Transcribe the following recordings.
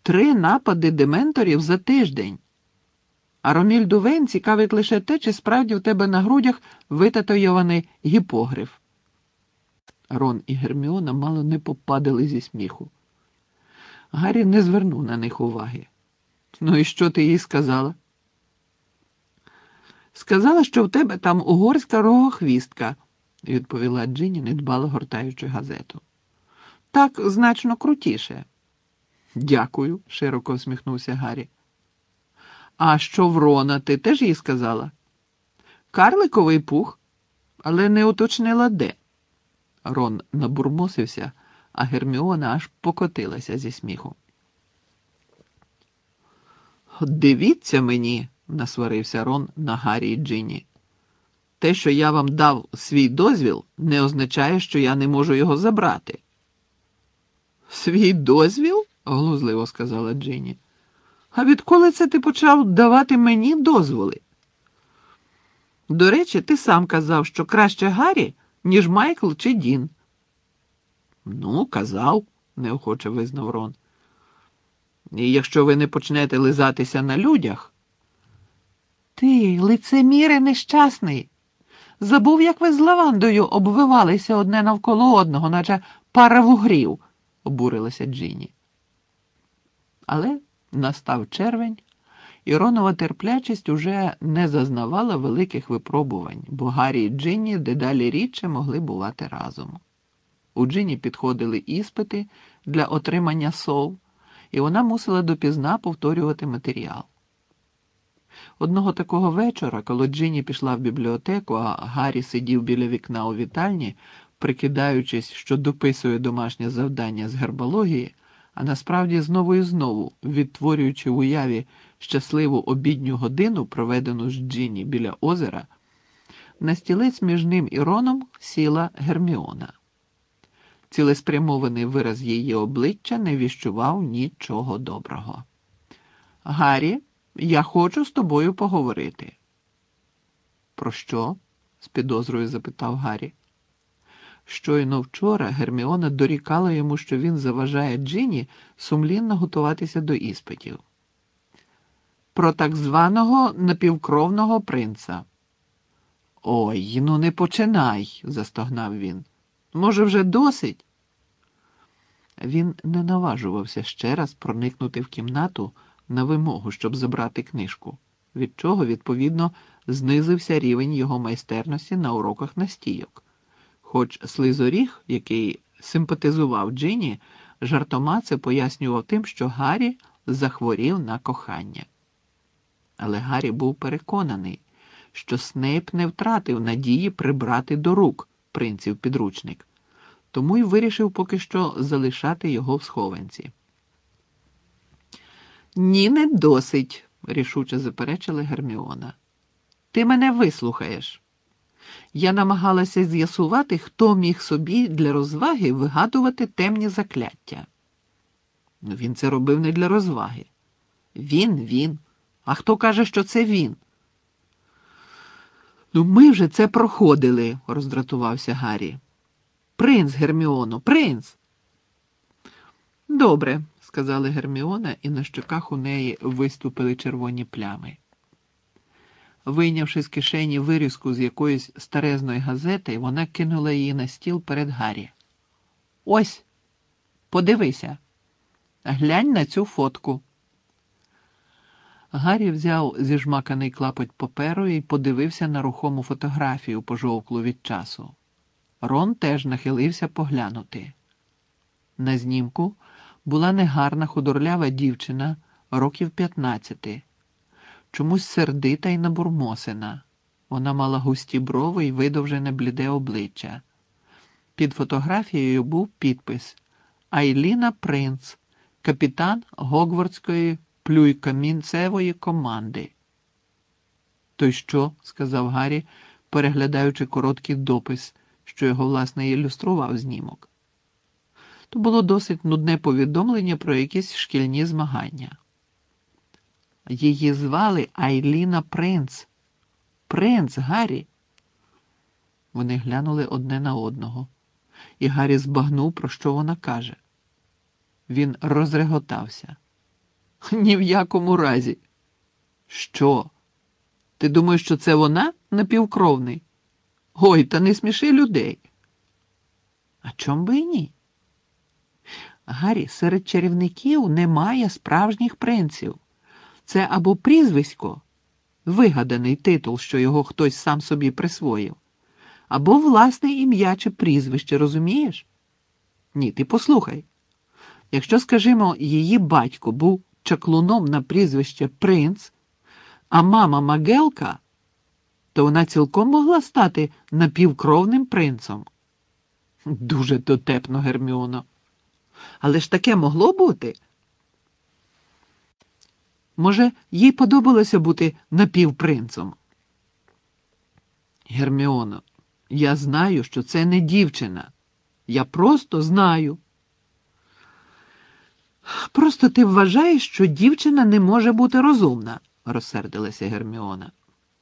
3 напади дементорів за тиждень. А Ромільду Вейн цікавить лише те, чи справді в тебе на грудях витатуйований гіпогриф. Рон і Герміона мало не попадали зі сміху. Гаррі не звернув на них уваги. Ну і що ти їй сказала? Сказала, що в тебе там угорська рогохвістка, відповіла Джинні, недбало гортаючи газету. Так значно крутіше. Дякую, широко всміхнувся Гаррі. А що в Рона, ти теж їй сказала? Карликовий пух, але не уточнила де. Рон набурмосився, а Герміона аж покотилася зі сміху. Дивіться мені, насварився Рон на Гаррі і Джинні. Те, що я вам дав свій дозвіл, не означає, що я не можу його забрати. Свій дозвіл? Глузливо сказала Джинні. А відколи це ти почав давати мені дозволи? До речі, ти сам казав, що краще Гаррі, ніж Майкл чи Дін. Ну, казав, неохоче визнав Рон. І якщо ви не почнете лизатися на людях... Ти, лицеміре нещасний, забув, як ви з Лавандою обвивалися одне навколо одного, наче пара вугрів, обурилася Джинні. Але настав червень, і Ронова терплячість уже не зазнавала великих випробувань, бо Гаррі і Джинні дедалі рідше могли бувати разом. У Джинні підходили іспити для отримання сов, і вона мусила допізна повторювати матеріал. Одного такого вечора, коли Джинні пішла в бібліотеку, а Гаррі сидів біля вікна у вітальні, прикидаючись, що дописує домашнє завдання з гербології, а насправді знову і знову, відтворюючи в уяві щасливу обідню годину, проведену з Джинні біля озера, на стілець між ним і Роном сіла Герміона. Цілеспрямований вираз її обличчя не віщував нічого доброго. «Гаррі, я хочу з тобою поговорити». «Про що?» – з підозрою запитав Гаррі. Щойно вчора Герміона дорікала йому, що він заважає Джинні сумлінно готуватися до іспитів. «Про так званого напівкровного принца». «Ой, ну не починай», – застогнав він. «Може, вже досить?» Він не наважувався ще раз проникнути в кімнату на вимогу, щоб забрати книжку, від чого, відповідно, знизився рівень його майстерності на уроках настійок. Хоч Слизоріг, який симпатизував Джинні, жартома це пояснював тим, що Гаррі захворів на кохання. Але Гаррі був переконаний, що Снейп не втратив надії прибрати до рук принців-підручник, тому й вирішив поки що залишати його в схованці. «Ні, не досить», – рішуче заперечила Герміона. «Ти мене вислухаєш. Я намагалася з'ясувати, хто міг собі для розваги вигадувати темні закляття». «Він це робив не для розваги». Він. А хто каже, що це він?» «Ну, ми вже це проходили», – роздратувався Гаррі. «Принц, Герміоно, принц!» «Добре», – сказала Герміона, і на щоках у неї виступили червоні плями. Вийнявши з кишені вирізку з якоїсь старезної газети, вона кинула її на стіл перед Гаррі. «Ось, подивися. Глянь на цю фотку». Гаррі взяв зіжмаканий клапоть паперу і подивився на рухому фотографію, пожовклу від часу. Рон теж нахилився поглянути. На знімку була негарна худорлява дівчина, років 15, чомусь сердита й набурмосена. Вона мала густі брови й видовжене бліде обличчя. Під фотографією був підпис «Айліна Принц, капітан Гогвартської плюйкамінцевої команди». «То й що?» – сказав Гаррі, переглядаючи короткий допис, що його, власне, ілюстрував знімок. То було досить нудне повідомлення про якісь шкільні змагання. Її звали Айліна Принц. Принц, Гаррі. Вони глянули одне на одного, і Гаррі збагнув, про що вона каже. Він розреготався. Ні в якому разі. Що? Ти думаєш, що це вона напівкровний? Ой, та не сміши людей. А чом би і ні? Гаррі, серед чарівників немає справжніх принців. Це або прізвисько, вигаданий титул, що його хтось сам собі присвоїв, або власне ім'я чи прізвище, розумієш? Ні, ти послухай. Якщо, скажімо, її батько був чаклуном на прізвище Принц, а мама Магелка, то вона цілком могла стати напівкровним принцем. Дуже дотепно, Герміоно. Але ж таке могло бути? Може, їй подобалося бути напівпринцем? Герміоно, я знаю, що це не дівчина. Я просто знаю. Просто ти вважаєш, що дівчина не може бути розумна, розсердилася Герміона.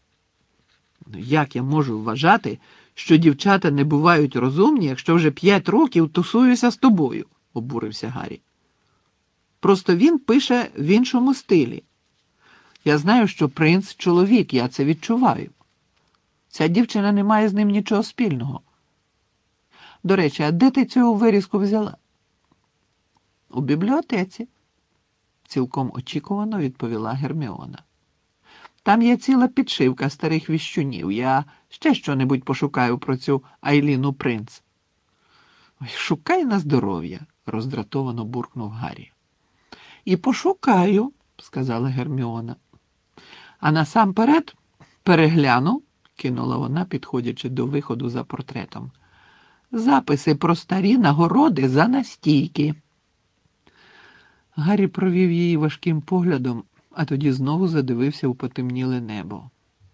Як я можу вважати, що дівчата не бувають розумні, якщо вже 5 років тусуюся з тобою, обурився Гаррі. Просто він пише в іншому стилі. Я знаю, що принц – чоловік, я це відчуваю. Ця дівчина не має з ним нічого спільного. До речі, а де ти цю вирізку взяла? У бібліотеці, цілком очікувано відповіла Герміона. Там є ціла підшивка старих віщунів. Я ще що-небудь пошукаю про цю Айліну Принц. Ой, шукай на здоров'я, роздратовано буркнув Гаррі. І пошукаю, сказала Герміона. А насамперед перегляну, кинула вона, підходячи до виходу за портретом, записи про старі нагороди за настійки. Гаррі провів її важким поглядом, а тоді знову задивився у потемніле небо.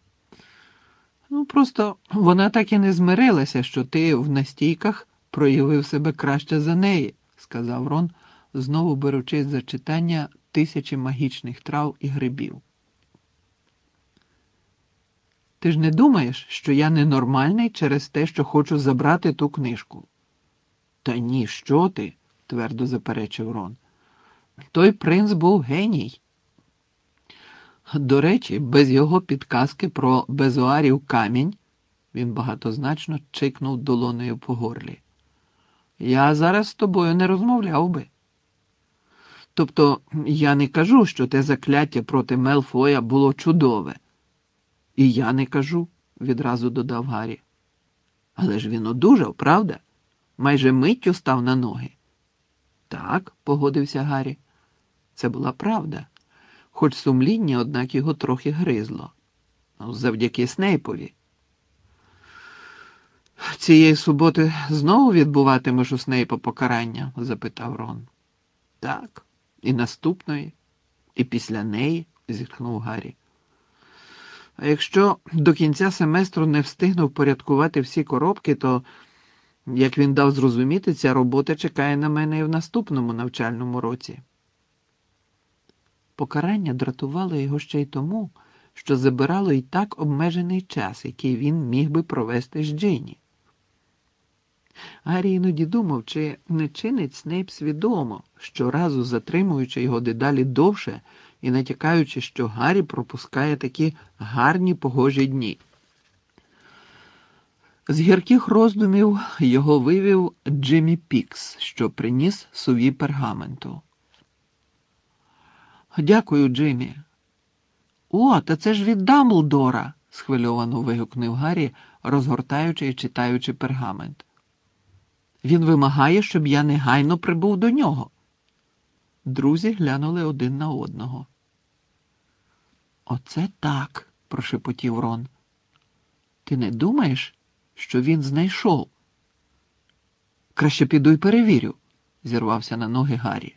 Просто вона так і не змирилася, що ти в настійках проявив себе краще за неї, сказав Рон, знову беручись за читання 1000 магічних трав і грибів. Ти ж не думаєш, що я ненормальний через те, що хочу забрати ту книжку? Та ні, що ти, твердо заперечив Рон. Той принц був геній. До речі, без його підказки про безуарів камінь, він багатозначно чикнув долонею по горлі, я зараз з тобою не розмовляв би. Тобто, я не кажу, що те закляття проти Мелфоя було чудове. І я не кажу, відразу додав Гаррі. Але ж він одужав, правда? Майже миттю став на ноги. Так, погодився Гаррі. Це була правда. Хоч сумління, однак, його трохи гризло. Завдяки Снейпові. Цієї суботи знову відбуватимеш у Снейпа покарання? Запитав Рон. Так, і наступної, і після неї, зітхнув Гаррі. А якщо до кінця семестру не встигну впорядкувати всі коробки, то, як він дав зрозуміти, ця робота чекає на мене і в наступному навчальному році. Покарання дратувало його ще й тому, що забирало і так обмежений час, який він міг би провести з Джинні. Гаррі іноді думав, чи не чинить Снейп свідомо, щоразу затримуючи його дедалі довше і натякаючи, що Гаррі пропускає такі гарні погожі дні. З гірких роздумів його вивів Джиммі Пікс, що приніс сувій пергаменту. «Дякую, Джиммі». «О, та це ж від Дамблдора!» – схвильовано вигукнув Гаррі, розгортаючи і читаючи пергамент. «Він вимагає, щоб я негайно прибув до нього». Друзі глянули один на одного. «Оце так!» – прошепотів Рон. «Ти не думаєш, що він знайшов?» «Краще піду й перевірю», – зірвався на ноги Гаррі.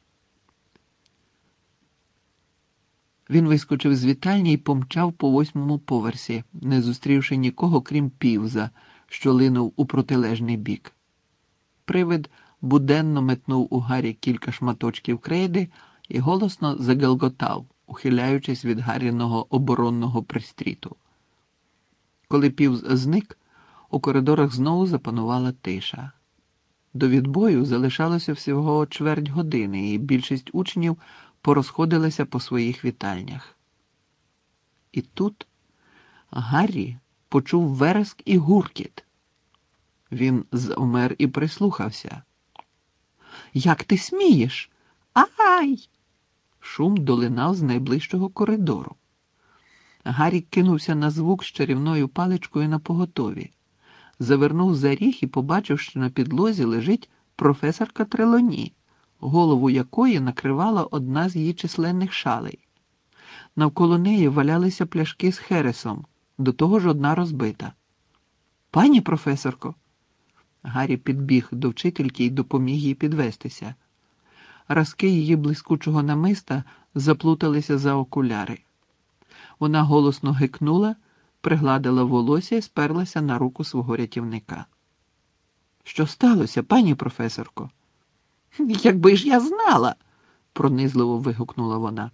Він вискочив з вітальні і помчав по 8-му поверсі, не зустрівши нікого, крім Півза, що линув у протилежний бік. Привид буденно метнув у Гаррі кілька шматочків крейди і голосно загелготав, ухиляючись від Гарріного оборонного пристріту. Коли Півз зник, у коридорах знову запанувала тиша. До відбою залишалося всього чверть години, і більшість учнів порозходилися по своїх вітальнях. І тут Гаррі почув вереск і гуркіт. Він завмер і прислухався. «Як ти смієш? Ай!» Шум долинав з найближчого коридору. Гаррі кинувся на звук з чарівною паличкою напоготові. Завернув за ріг і побачив, що на підлозі лежить професорка Трелоні, голову якої накривала одна з її численних шалей. Навколо неї валялися пляшки з хересом, до того ж одна розбита. «Пані професорко!» Гаррі підбіг до вчительки і допоміг їй підвестися. Разки її блискучого намиста заплуталися за окуляри. Вона голосно гикнула, пригладила волосся і сперлася на руку свого рятівника. «Що сталося, пані професорко?» «Якби ж я знала!» – пронизливо вигукнула вона.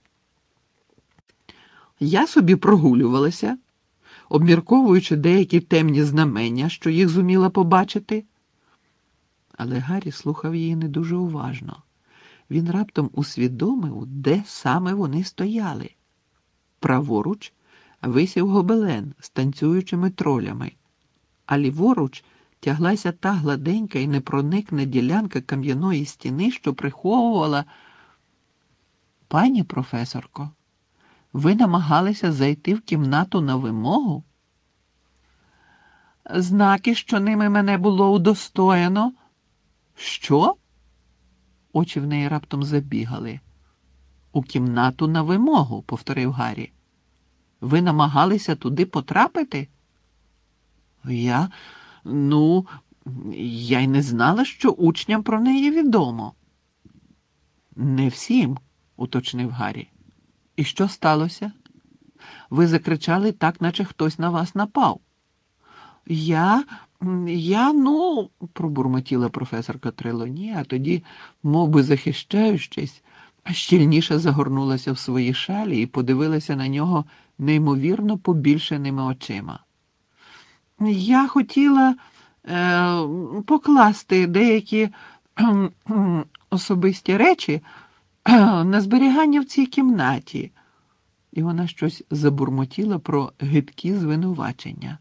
«Я собі прогулювалася, обмірковуючи деякі темні знамення, що їх зуміла побачити». Але Гаррі слухав її не дуже уважно. Він раптом усвідомив, де саме вони стояли. Праворуч висів гобелен з танцюючими тролями, а ліворуч тяглася та гладенька і непроникна ділянка кам'яної стіни, що приховувала... «Пані професорко, ви намагалися зайти в кімнату на вимогу?» «Знаки, що ними мене було удостоєно». «Що?» Очі в неї раптом забігали. «У кімнату на вимогу», – повторив Гаррі. «Ви намагалися туди потрапити?» Я й не знала, що учням про неї відомо». «Не всім», – уточнив Гаррі. «І що сталося? Ви закричали так, наче хтось на вас напав». Я, пробурмотіла професорка Трелоні, а тоді, мов би захищаючись, щільніше загорнулася в свої шалі і подивилася на нього неймовірно побільшеними очима. «Я хотіла покласти деякі особисті речі на зберігання в цій кімнаті». І вона щось забурмотіла про гидкі звинувачення.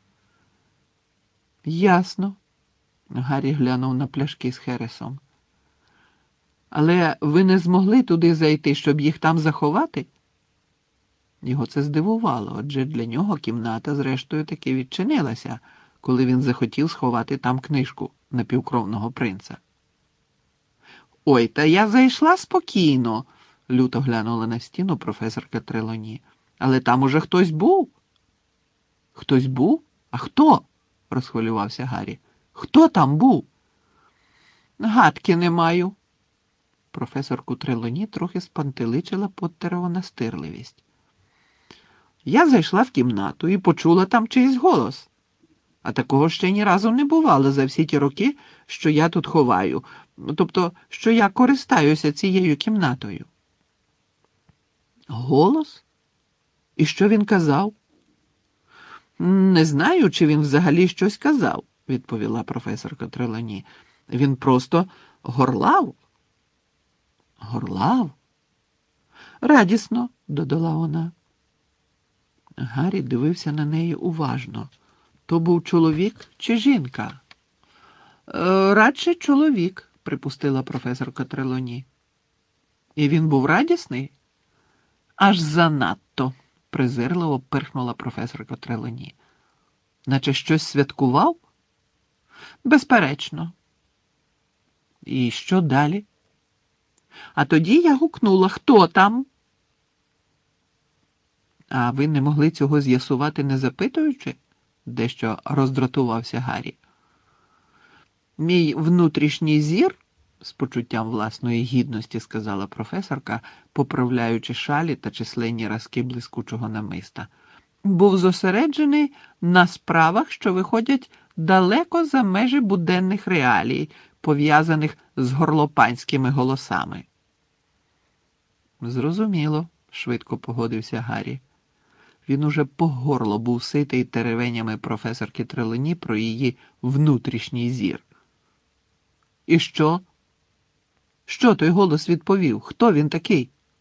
«Ясно», – Гаррі глянув на пляшки з хересом. «Але ви не змогли туди зайти, щоб їх там заховати?» Його це здивувало, адже для нього кімната зрештою таки відчинилася, коли він захотів сховати там книжку напівкровного принца. «Ой, та я зайшла спокійно», – люто глянула на стіну професорка Трелоні. «Але там уже хтось був». «Хтось був? А хто?» – розхвилювався Гаррі. «Хто там був?» «Гадки не маю». Професорку Трелоні трохи спантеличила Поттерова настирливість. «Я зайшла в кімнату і почула там чийсь голос. А такого ще ні разу не бувало за всі ті роки, що я тут ховаю, тобто, що я користаюся цією кімнатою». «Голос? І що він казав?» «Не знаю, чи він взагалі щось казав», – відповіла професорка Трелоні. «Він просто горлав». «Горлав? Радісно», – додала вона. Гаррі дивився на неї уважно. То був чоловік чи жінка? «Радше чоловік», – припустила професорка Трелоні. «І він був радісний?» «Аж занадто», – презирливо пирхнула професорка Трелоні. «Наче щось святкував?» «Безперечно». «І що далі?» «А тоді я гукнула: хто там?» «А ви не могли цього з'ясувати, не запитуючи?» – дещо роздратувався Гаррі. «Мій внутрішній зір», – з почуттям власної гідності сказала професорка, поправляючи шалі та численні разки блискучого намиста, «був зосереджений на справах, що виходять далеко за межі буденних реалій, пов'язаних з горлопанськими голосами». «Зрозуміло», – швидко погодився Гаррі. Він уже по горло був ситий теревенями професорки Трелоні про її внутрішній зір. «І що? Що той голос відповів? Хто він такий?»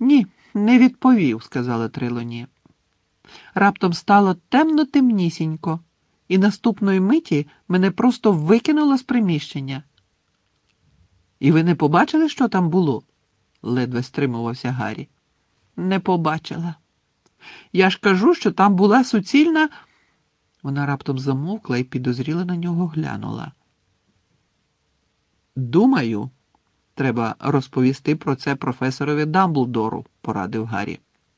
Ні, не відповів, сказала Трелоні. Раптом стало темно-темнісінько, і наступної миті мене просто викинуло з приміщення. І ви не побачили, що там було? Ледве стримувався Гаррі. Не побачила. Я ж кажу, що там була суцільна... Вона раптом замовкла і підозріло на нього глянула. Думаю, треба розповісти про це професорові Дамблдору, порадив Гаррі.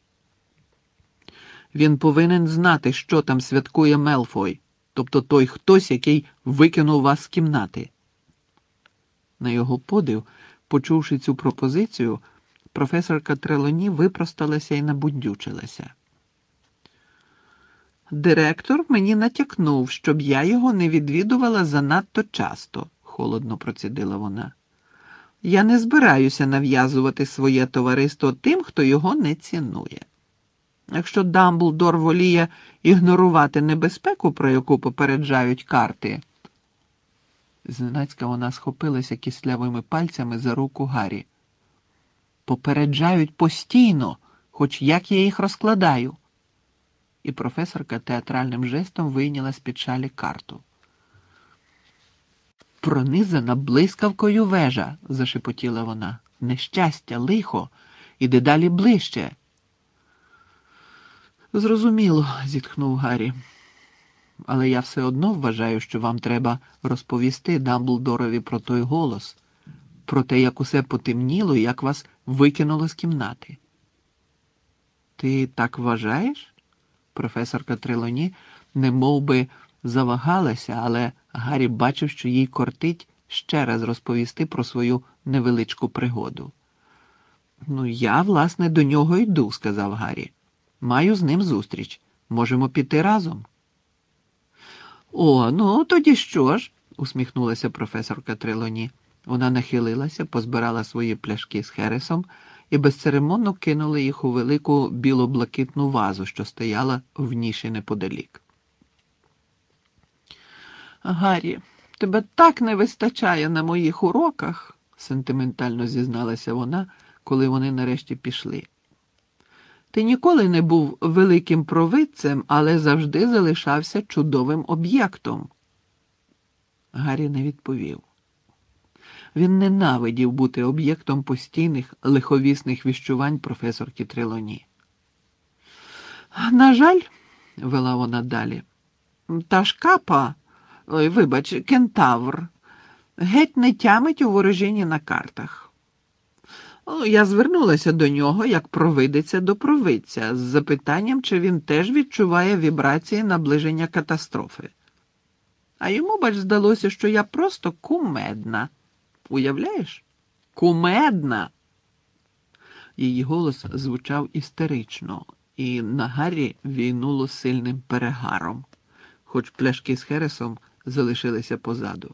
Він повинен знати, що там святкує Мелфой, тобто той хтось, який викинув вас з кімнати. На його подив, почувши цю пропозицію, професорка Трелоні випросталася і набудючилася. Директор мені натякнув, щоб я його не відвідувала занадто часто, холодно процідила вона. Я не збираюся нав'язувати своє товариство тим, хто його не цінує. Якщо Дамблдор воліє ігнорувати небезпеку, про яку попереджають карти... Зненацька вона схопилася кислявими пальцями за руку Гаррі. Попереджають постійно, хоч як я їх розкладаю. І професорка театральним жестом вийняла з-під шалі карту. Пронизана блискавкою вежа, зашепотіла вона. Нещастя, лихо, іди далі ближче. Зрозуміло, зітхнув Гаррі. Але я все одно вважаю, що вам треба розповісти Дамблдорові про той голос, про те, як усе потемніло і як вас викинуло з кімнати. Ти так вважаєш? Професорка Трелоні немов би завагалася, але Гаррі бачив, що їй кортить ще раз розповісти про свою невеличку пригоду. «Ну, я, власне, до нього йду», – сказав Гаррі. «Маю з ним зустріч. Можемо піти разом». «О, ну, тоді що ж?» – усміхнулася професорка Трелоні. Вона нахилилася, позбирала свої пляшки з хересом і безцеремонно кинула їх у велику біло-блакитну вазу, що стояла в ніші неподалік. «Гаррі, тебе так не вистачає на моїх уроках», – сентиментально зізналася вона, коли вони нарешті пішли. «Ти ніколи не був великим провидцем, але завжди залишався чудовим об'єктом». Гаррі не відповів. Він ненавидів бути об'єктом постійних лиховісних віщувань професорки Трелоні. «На жаль», – вела вона далі, – «та шкапа, кентавр, геть не тямить у ворожінні на картах. Я звернулася до нього, як провидиця до провидця, з запитанням, чи він теж відчуває вібрації наближення катастрофи. А йому, бач, здалося, що я просто кумедна. Уявляєш? Кумедна!» Її голос звучав істерично, і на Гаррі війнуло сильним перегаром, хоч пляшки з хересом залишилися позаду.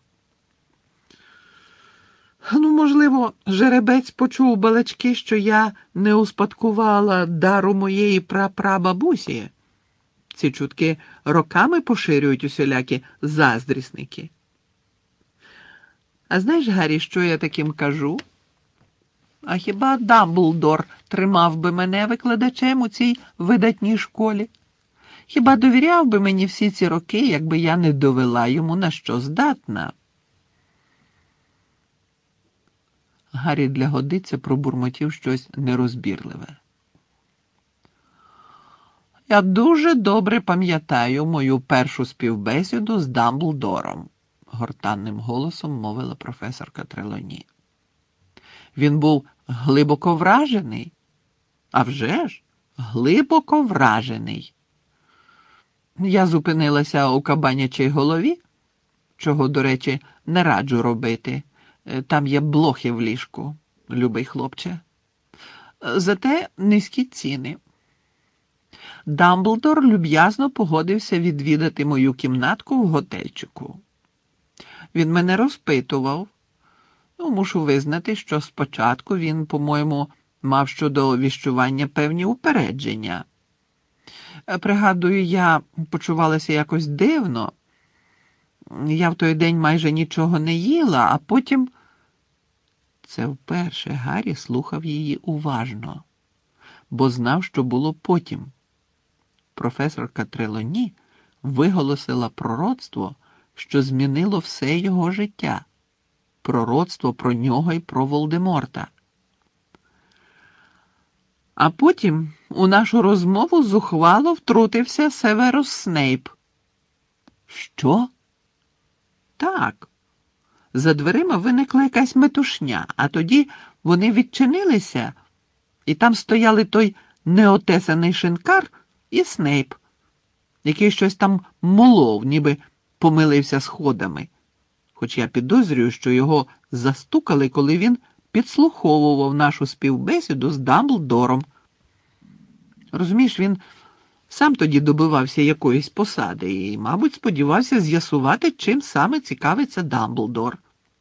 «Ну, можливо, жеребець почув балачки, що я не успадкувала дару моєї прапрабабусі. Ці чутки роками поширюють усілякі заздрісники. А знаєш, Гаррі, що я таким кажу? А хіба Дамблдор тримав би мене викладачем у цій видатній школі? Хіба довіряв би мені всі ці роки, якби я не довела йому, на що здатна?» Гаррі для годиця пробурмотів щось нерозбірливе. «Я дуже добре пам'ятаю мою першу співбесіду з Дамблдором», – гортанним голосом мовила професорка Трелоні. «Він був глибоко вражений. А вже ж, глибоко вражений. Я зупинилася у кабанячій голові, чого, до речі, не раджу робити. Там є блохи в ліжку, любий хлопче. Зате низькі ціни. Дамблдор люб'язно погодився відвідати мою кімнатку в готельчику. Він мене розпитував. Мушу визнати, що спочатку він, по-моєму, мав щодо віщування певні упередження. Пригадую, я почувалася якось дивно. Я в той день майже нічого не їла, а потім... Це вперше Гаррі слухав її уважно. бо знав, що було потім. Професорка Трелоні виголосила пророцтво, що змінило все його життя. Пророцтво про нього і про Волдеморта. А потім у нашу розмову зухвало втрутився Северус Снейп. Що? Так. За дверима виникла якась метушня, а тоді вони відчинилися, і там стояли той неотесаний шинкар і Снейп, який щось там молов, ніби помилився сходами. Хоч я підозрюю, що його застукали, коли він підслуховував нашу співбесіду з Дамблдором. Розумієш, він сам тоді добивався якоїсь посади і, мабуть, сподівався з'ясувати, чим саме цікавиться Дамблдор.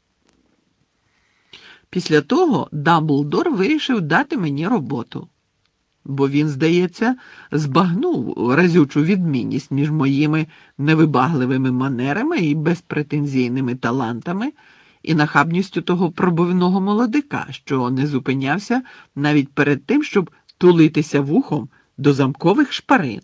Після того Дамблдор вирішив дати мені роботу, бо він, здається, збагнув разючу відмінність між моїми невибагливими манерами і безпретензійними талантами і нахабністю того пробивного молодика, що не зупинявся навіть перед тим, щоб тулитися вухом до замкових шпарин.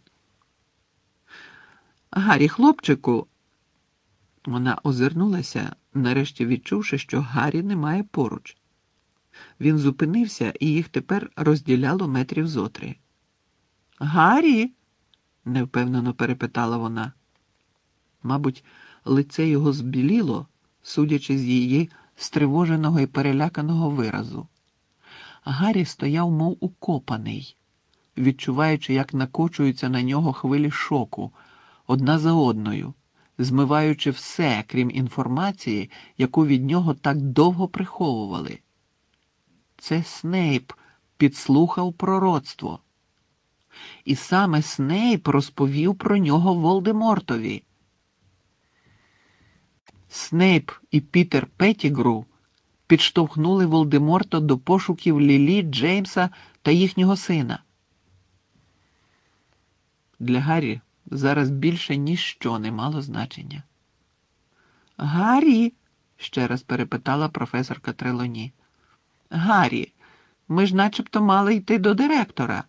Гаррі, хлопчику, вона озирнулася, нарешті відчувши, що Гаррі немає поруч. Він зупинився, і їх тепер розділяло метрів зо 3. «Гаррі?» – невпевнено перепитала вона. Мабуть, лице його збіліло, судячи з її стривоженого і переляканого виразу. Гаррі стояв мов укопаний, відчуваючи, як накочуються на нього хвилі шоку, одна за одною, змиваючи все, крім інформації, яку від нього так довго приховували. Це Снейп підслухав пророцтво. І саме Снейп розповів про нього Волдемортові. Снейп і Пітер Петтігру підштовхнули Волдеморта до пошуків Лілі, Джеймса та їхнього сина. Для Гаррі зараз більше ніщо не мало значення. «Гаррі?» – ще раз перепитала професорка Трелоні. «Гаррі, ми ж начебто мали йти до директора».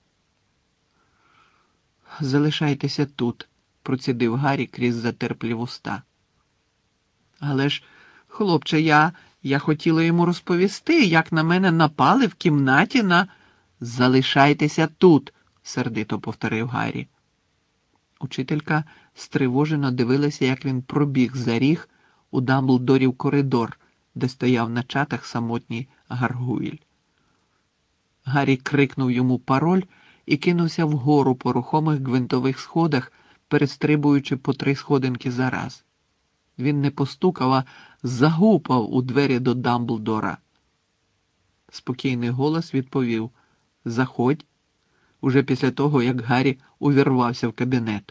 «Залишайтеся тут», – процідив Гаррі крізь затерплі вуста. «Але ж, хлопче, я хотіла йому розповісти, як на мене напали в кімнаті на...» «Залишайтеся тут», – сердито повторив Гаррі. Учителька стривожено дивилася, як він пробіг за ріг у Дамблдорів коридор, де стояв на чатах самотній Гаргуйль. Гаррі крикнув йому пароль і кинувся вгору по рухомих гвинтових сходах, перестрибуючи по 3 сходинки за раз. Він не постукав, а загупав у двері до Дамблдора. Спокійний голос відповів «Заходь», уже після того, як Гаррі увірвався в кабінет.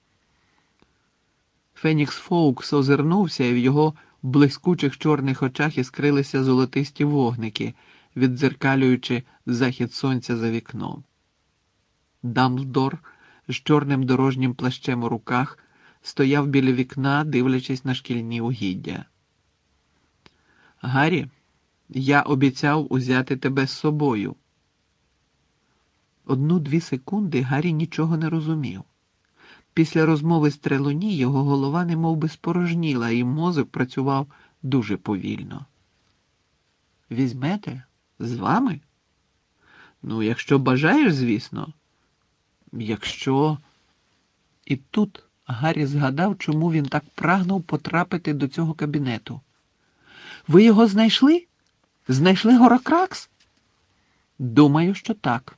Фенікс Фоукс озирнувся, і в його блискучих чорних очах іскрилися золотисті вогники, віддзеркалюючи захід сонця за вікном. Дамблдор з чорним дорожнім плащем у руках стояв біля вікна, дивлячись на шкільні угіддя. «Гаррі, я обіцяв узяти тебе з собою». 1-2 секунди Гаррі нічого не розумів. Після розмови з Трелоні його голова немов би спорожніла, і мозок працював дуже повільно. «Візьмете? З вами?» «Ну, якщо бажаєш, звісно». «Якщо...» І тут Гаррі згадав, чому він так прагнув потрапити до цього кабінету. «Ви його знайшли? Знайшли Горокракс?» «Думаю, що так».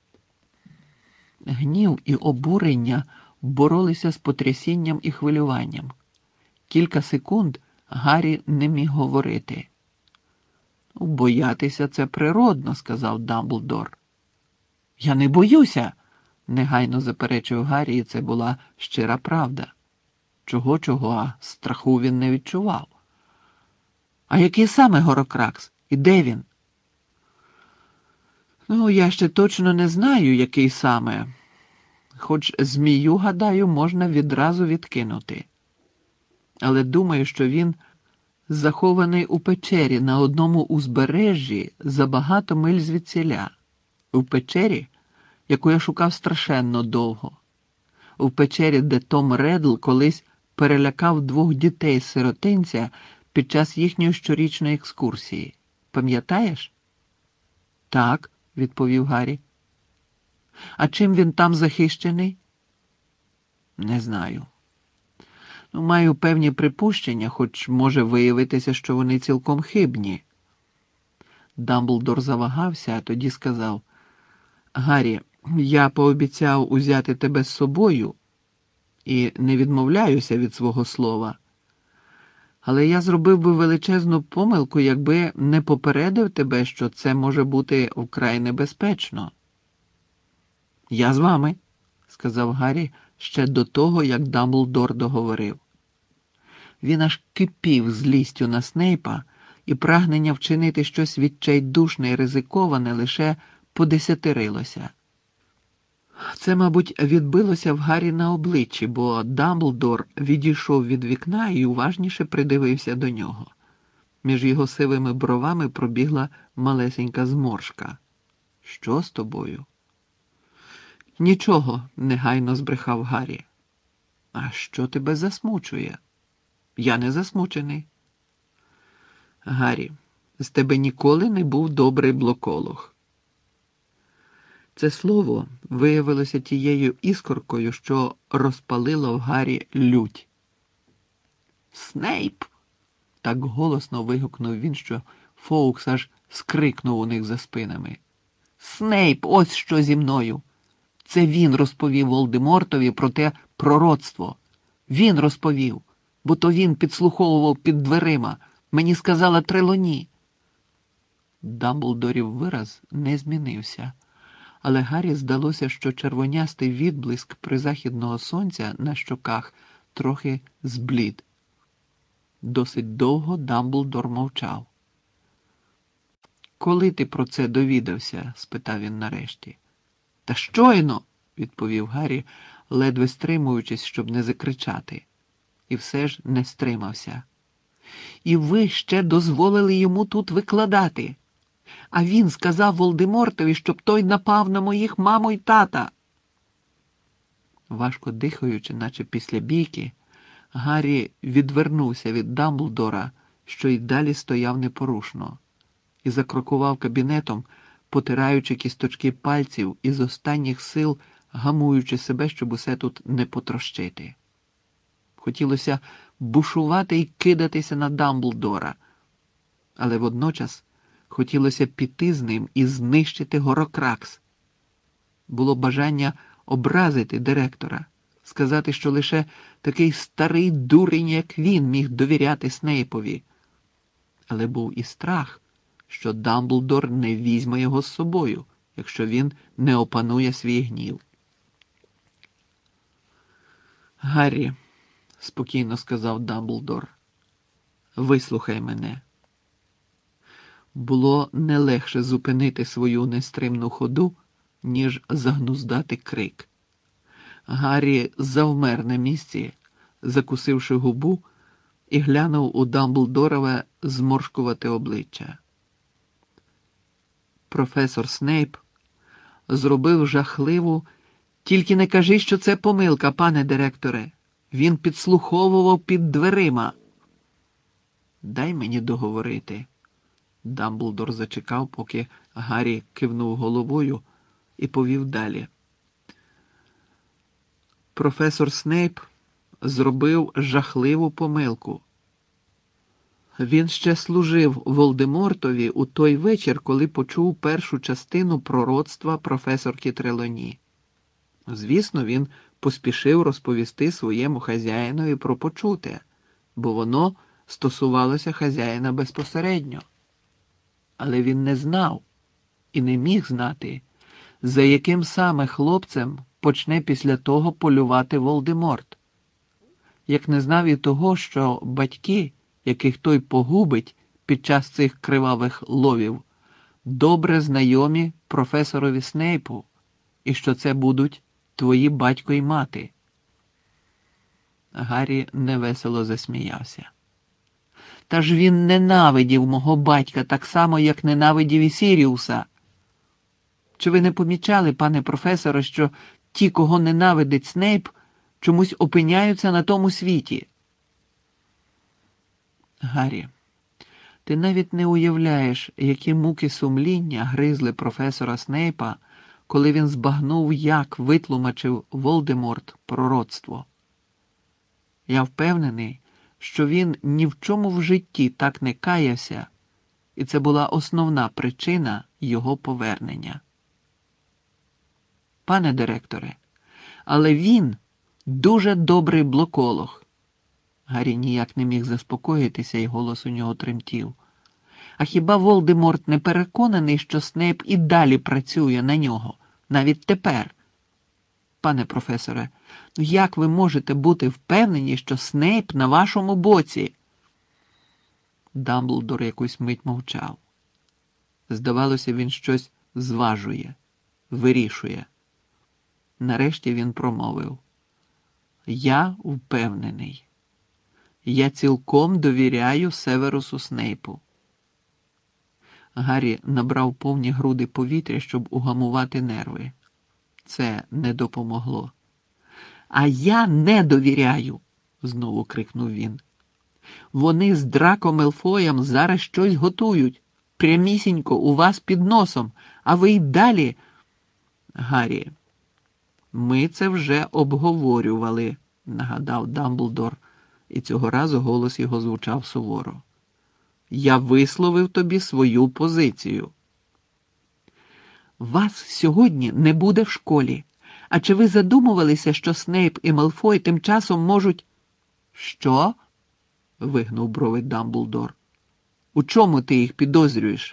Гнів і обурення боролися з потрясінням і хвилюванням. Кілька секунд Гаррі не міг говорити. «Боятися – це природно», – сказав Дамблдор. «Я не боюся», – негайно заперечив Гаррі, і це була щира правда. Чого-чого, а страху він не відчував. «А який саме Горокракс? І де він?» «Ну, я ще точно не знаю, який саме. Хоч змію, гадаю, можна відразу відкинути. Але думаю, що він захований у печері на одному узбережжі за багато миль звідсіля. У печері, яку я шукав страшенно довго. У печері, де Том Реддл колись перелякав 2 дітей з сиротинця під час їхньої щорічної екскурсії. Пам'ятаєш? Так, відповів Гаррі. А чим він там захищений? Не знаю. Маю певні припущення, хоч може виявитися, що вони цілком хибні. Дамблдор завагався, а тоді сказав: Гаррі, я пообіцяв узяти тебе з собою і не відмовляюся від свого слова. Але я зробив би величезну помилку, якби не попередив тебе, що це може бути вкрай небезпечно. Я з вами, сказав Гаррі ще до того, як Дамблдор договорив. Він аж кипів злістю на Снейпа, і прагнення вчинити щось відчайдушне і ризиковане лише подесятирилося. Це, мабуть, відбилося в Гаррі на обличчі, бо Дамблдор відійшов від вікна і уважніше придивився до нього. Між його сивими бровами пробігла малесенька зморшка. Що з тобою? Нічого, негайно збрехав Гаррі. А що тебе засмучує? Я не засмучений. Гаррі, з тебе ніколи не був добрий блоколог. Це слово виявилося тією іскоркою, що розпалило в Гаррі лють. «Снейп!» – так голосно вигукнув він, що Фоукс аж скрикнув у них за спинами. «Снейп, ось що зі мною! Це він розповів Волдемортові про те пророцтво. Він розповів, бо то він підслуховував під дверима. Мені сказала Трелоні». Дамблдорів вираз не змінився. Але Гаррі здалося, що червонястий відблиск призахідного сонця на щоках трохи зблід. Досить довго Дамблдор мовчав. «Коли ти про це довідався?» – спитав він нарешті. «Та щойно!» – відповів Гаррі, ледве стримуючись, щоб не закричати. І все ж не стримався. «І ви ще дозволили йому тут викладати! А він сказав Волдемортові, щоб той напав на моїх маму й тата!» Важко дихаючи, наче після бійки, Гаррі відвернувся від Дамблдора, що й далі стояв непорушно, і закрокував кабінетом, потираючи кісточки пальців і з останніх сил гамуючи себе, щоб усе тут не потрощити. Хотілося бушувати і кидатися на Дамблдора, але водночас хотілося піти з ним і знищити Горокракс. Було бажання образити директора, сказати, що лише такий старий дурень, як він, міг довіряти Снейпові. Але був і страх, що Дамблдор не візьме його з собою, якщо він не опанує свій гнів. «Гаррі», – спокійно сказав Дамблдор, – «вислухай мене». Було не легше зупинити свою нестримну ходу, ніж загнуздати крик. Гаррі завмер на місці, закусивши губу, і глянув у Дамблдорове зморшкувате обличчя. Професор Снейп зробив жахливу: «Тільки не кажи, що це помилка, пане директоре. Він підслуховував під дверима». «Дай мені договорити». Дамблдор зачекав, поки Гаррі кивнув головою, і повів далі. Професор Снейп зробив жахливу помилку. Він ще служив Волдемортові у той вечір, коли почув першу частину пророцтва професорки Трелоні. Звісно, він поспішив розповісти своєму хазяїнові про почуте, бо воно стосувалося хазяїна безпосередньо. Але він не знав і не міг знати, за яким саме хлопцем почне після того полювати Волдеморт. Як не знав і того, що батьки, яких той погубить під час цих кривавих ловів, добре знайомі професорові Снейпу, і що це будуть твої батько і мати. Гаррі невесело засміявся. «Та ж він ненавидів мого батька так само, як ненавидів і Сіріуса». Чи ви не помічали, пане професоре, що ті, кого ненавидить Снейп, чомусь опиняються на тому світі? Гаррі, ти навіть не уявляєш, які муки сумління гризли професора Снейпа, коли він збагнув, як витлумачив Волдеморт пророцтво. Я впевнений, що він ні в чому в житті так не каявся, і це була основна причина його повернення. Пане директоре, але він дуже добрий блоколог. Гаррі ніяк не міг заспокоїтися, і голос у нього тремтів. А хіба Волдеморт не переконаний, що Снейп і далі працює на нього, навіть тепер? Пане професоре, як ви можете бути впевнені, що Снейп на вашому боці? Дамблдор якусь мить мовчав. Здавалося, він щось зважує, вирішує. Нарешті він промовив. Я впевнений. Я цілком довіряю Северусу Снейпу. Гаррі набрав повні груди повітря, щоб угамувати нерви. Це не допомогло. «А я не довіряю!» – знову крикнув він. «Вони з Драко Мелфоєм зараз щось готують, прямісінько у вас під носом, а ви й далі...» «Гаррі, ми це вже обговорювали», – нагадав Дамблдор, і цього разу голос його звучав суворо. «Я висловив тобі свою позицію». «Вас сьогодні не буде в школі. А чи ви задумувалися, що Снейп і Малфой тим часом можуть...» «Що?» – вигнув брови Дамблдор. «У чому ти їх підозрюєш?»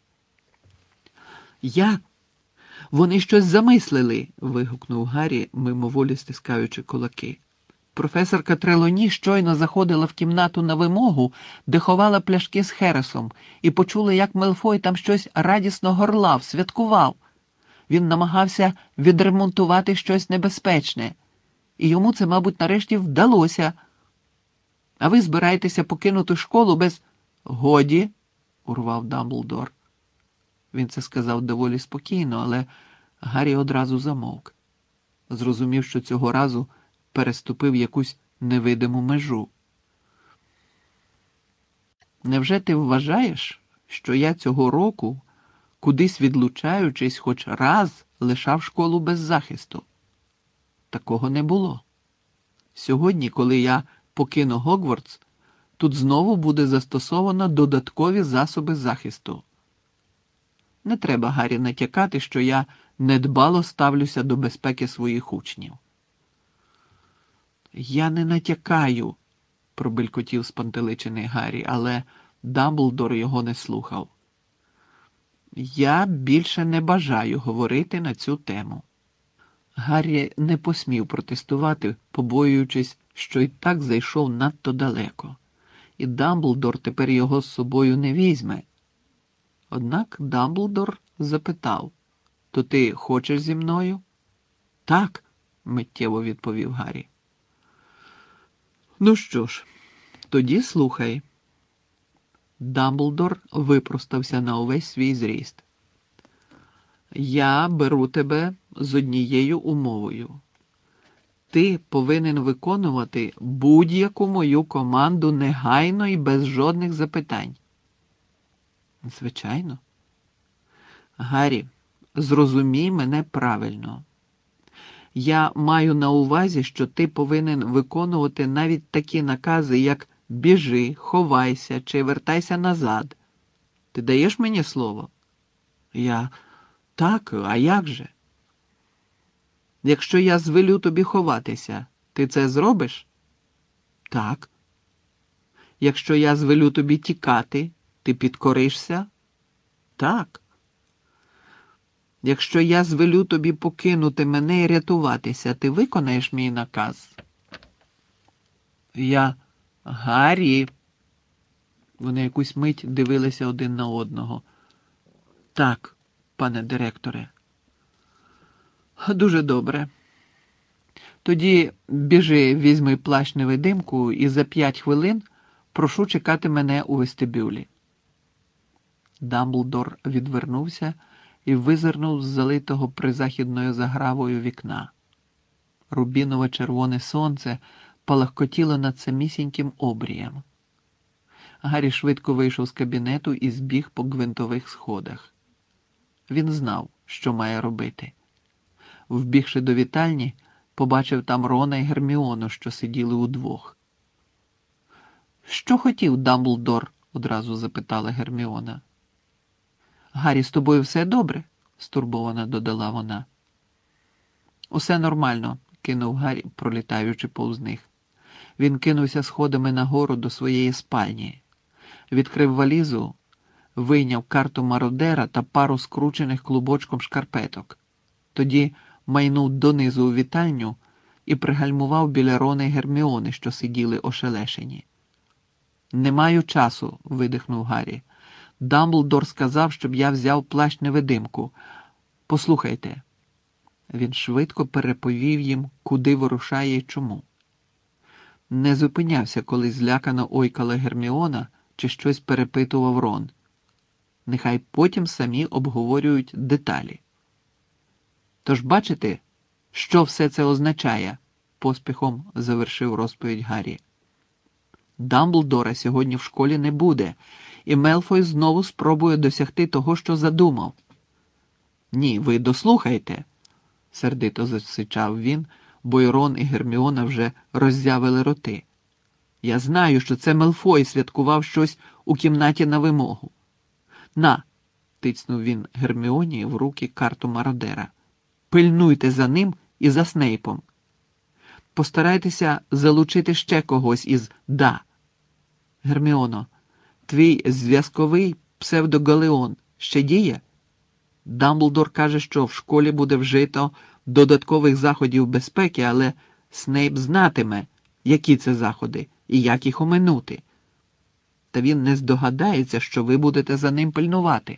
«Вони щось замислили!» – вигукнув Гаррі, мимоволі стискаючи кулаки. Професорка Трелоні щойно заходила в кімнату на вимогу, де ховала пляшки з Хересом, і почула, як Мелфой там щось радісно горлав, святкував. Він намагався відремонтувати щось небезпечне. І йому це, мабуть, нарешті вдалося. А ви збираєтеся покинути школу без... «Годі!» – урвав Дамблдор. Він це сказав доволі спокійно, але Гаррі одразу замовк. Зрозумів, що цього разу переступив якусь невидиму межу. «Невже ти вважаєш, що я цього року, кудись відлучаючись, хоч раз лишав школу без захисту?» Такого не було. Сьогодні, коли я покину Гогвартс, тут знову буде застосовано додаткові засоби захисту. Не треба, Гаррі, натякати, що я недбало ставлюся до безпеки своїх учнів. «Я не натякаю», – пробелькотів спантеличений Гаррі, але Дамблдор його не слухав. «Я більше не бажаю говорити на цю тему». Гаррі не посмів протестувати, побоюючись, що й так зайшов надто далеко, і Дамблдор тепер його з собою не візьме. Однак Дамблдор запитав, «То ти хочеш зі мною?» «Так», – миттєво відповів Гаррі. «Ну що ж, тоді слухай». Дамблдор випростався на увесь свій зріст. «Я беру тебе з однією умовою. Ти повинен виконувати будь-яку мою команду негайно і без жодних запитань». «Звичайно». «Гаррі, зрозумій мене правильно. Я маю на увазі, що ти повинен виконувати навіть такі накази, як «біжи», «ховайся» чи «вертайся назад». Ти даєш мені слово?» «Так, а як же?» «Якщо я звелю тобі ховатися, ти це зробиш?» «Так». «Якщо я звелю тобі тікати, ти підкоришся?» «Так». «Якщо я звелю тобі покинути мене і рятуватися, ти виконаєш мій наказ?» «Гаррі!» Вони якусь мить дивилися один на одного. «Так, пане директоре». «Дуже добре. Тоді біжи, візьми плащ-невидимку і за 5 хвилин прошу чекати мене у вестибюлі». Дамблдор відвернувся і визирнув з залитого призахідною загравою вікна. Рубінове червоне сонце палахкотіло над самісіньким обрієм. Гаррі швидко вийшов з кабінету і збіг по гвинтових сходах. Він знав, що має робити. Вбігши до вітальні, побачив там Рона і Герміону, що сиділи удвох. «Що хотів Дамблдор?» – одразу запитала Герміона. «Гаррі, з тобою все добре?» – стурбовано додала вона. «Усе нормально», – кинув Гаррі, пролітаючи повз них. Він кинувся сходами нагору до своєї спальні. Відкрив валізу, вийняв карту мародера та пару скручених клубочком шкарпеток. Тоді майнув донизу у вітальню і пригальмував біля Рона й Герміони, що сиділи ошелешені. «Не маю часу», – видихнув Гаррі. «Дамблдор сказав, щоб я взяв плащ-невидимку. Послухайте». Він швидко переповів їм, куди вирушає і чому. Не зупинявся, коли злякано ойкала Герміона чи щось перепитував Рон. Нехай потім самі обговорюють деталі. «Тож бачите, що все це означає?» – поспіхом завершив розповідь Гаррі. «Дамблдора сьогодні в школі не буде, і Мелфой знову спробує досягти того, що задумав». «Ні, ви дослухайте», – сердито засичав він, бо й Рон і Герміона вже роззявили роти. «Я знаю, що це Мелфой святкував щось у кімнаті на вимогу. На!» – тицнув він Герміоні в руки карту мародера. «Пильнуйте за ним і за Снейпом. Постарайтеся залучити ще когось із «да». Герміоно, твій зв'язковий псевдогалеон ще діє? Дамблдор каже, що в школі буде вжито додаткових заходів безпеки, але Снейп знатиме, які це заходи і як їх оминути. Та він не здогадається, що ви будете за ним пильнувати».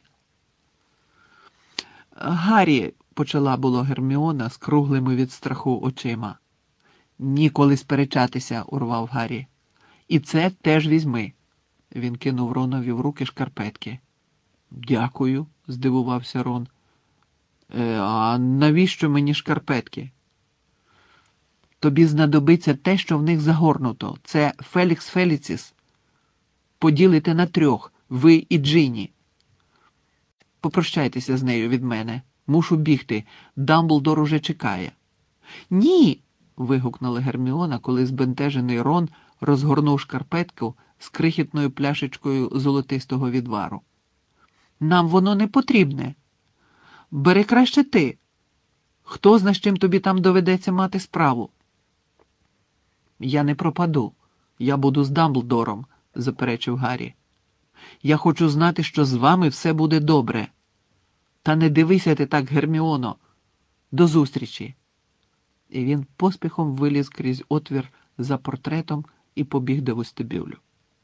«Гаррі», – почала було Герміона з круглими від страху очима. «Ніколи сперечатися», – урвав Гаррі. «І це теж візьми». Він кинув Ронові в руки шкарпетки. «Дякую», – здивувався Рон. «А навіщо мені шкарпетки?» «Тобі знадобиться те, що в них загорнуто. Це Фелікс Феліціс. Поділите на 3, ви і Джинні. Попрощайтеся з нею від мене. Мушу бігти. Дамблдор уже чекає». «Ні!» – вигукнула Герміона, коли збентежений Рон розгорнув шкарпетку з крихітною пляшечкою золотистого відвару. «Нам воно не потрібне. Бери краще ти. Хто зна, з чим тобі там доведеться мати справу?» «Я не пропаду. Я буду з Дамблдором», – заперечив Гаррі. «Я хочу знати, що з вами все буде добре. Та не дивися ти так, Герміоно. До зустрічі». І він поспіхом виліз крізь отвір за портретом і побіг до вестибюлю.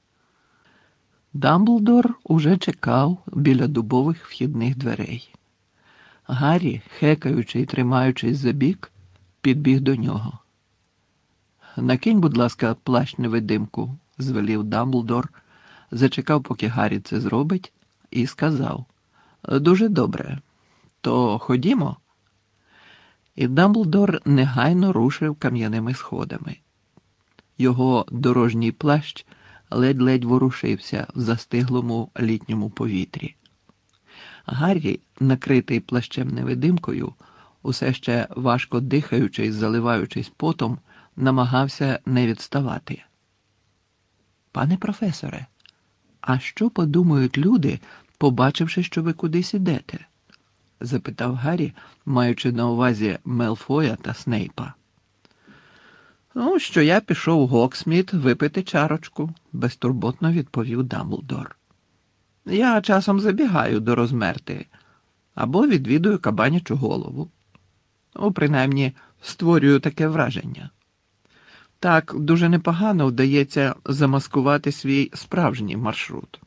Дамблдор уже чекав біля дубових вхідних дверей. Гаррі, хекаючи й тримаючись за бік, підбіг до нього. «Накинь, будь ласка, плащ-невидимку», – звелів Дамблдор, зачекав, поки Гаррі це зробить, і сказав: «Дуже добре. То ходімо». І Дамблдор негайно рушив кам'яними сходами. Його дорожній плащ ледь-ледь ворушився в застиглому літньому повітрі. Гаррі, накритий плащем-невидимкою, усе ще важко дихаючи й заливаючись потом, намагався не відставати. «Пане професоре, а що подумають люди, побачивши, що ви кудись ідете?» – запитав Гаррі, маючи на увазі Мелфоя та Снейпа. «Ну, що я пішов у Гоксміт випити чарочку», – безтурботно відповів Дамблдор. «Я часом забігаю до Розмерти або відвідую Кабанячу голову. Принаймні, створюю таке враження. Так дуже непогано вдається замаскувати свій справжній маршрут».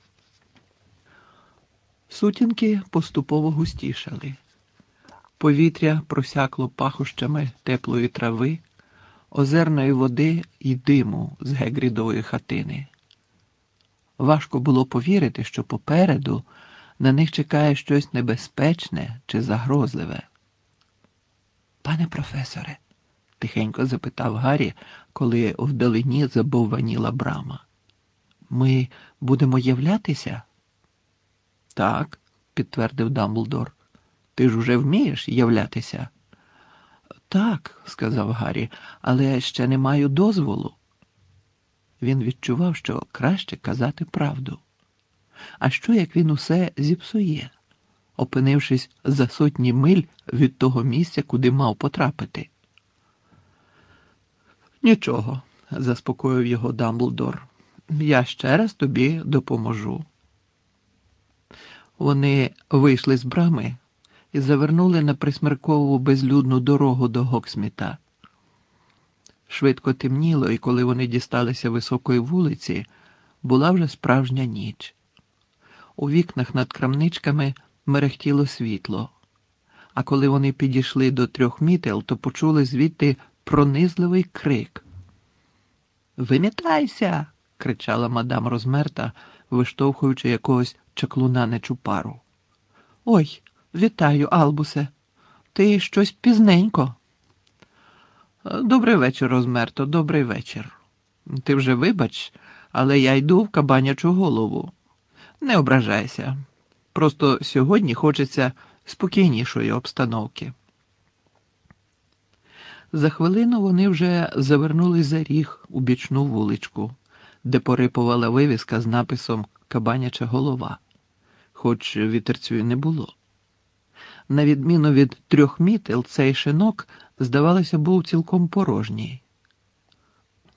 Сутінки поступово густішали. Повітря просякло пахощами теплої трави, озерної води і диму з Гегрідової хатини. Важко було повірити, що попереду, На них чекає щось небезпечне чи загрозливе. Пане професоре, тихенько запитав Гаррі, коли вдалині забовваніла брама. Ми будемо являтися? Так, підтвердив Дамблдор. Ти ж уже вмієш являтися? Так, сказав Гаррі, але ще не маю дозволу. Він відчував, що краще казати правду. А що, як він усе зіпсує, опинившись за сотні миль від того місця, куди мав потрапити? Нічого, заспокоїв його Дамблдор. Я ще раз тобі допоможу. Вони вийшли з брами і завернули на присмеркову безлюдну дорогу до Гоксміта. Швидко темніло, і коли вони дісталися високої вулиці, була вже справжня ніч. У вікнах над крамничками мерехтіло світло, а коли вони підійшли до 3 мітел, то почули звідти пронизливий крик. «Вимітайся!» – кричала мадам Розмерта, виштовхуючи якогось чаклуна Нечупару. «Ой, вітаю, Албусе! Ти щось пізненько!» «Добрий вечір, Розмерто, добрий вечір. Ти вже вибач, але я йду в кабанячу голову. Не ображайся. Просто сьогодні хочеться спокійнішої обстановки». За хвилину вони вже завернули за ріг у бічну вуличку, де порипувала вивіска з написом «Кабаняча голова», хоч вітерцю й не було. На відміну від 3 мітел, цей шинок, здавалося, був цілком порожній.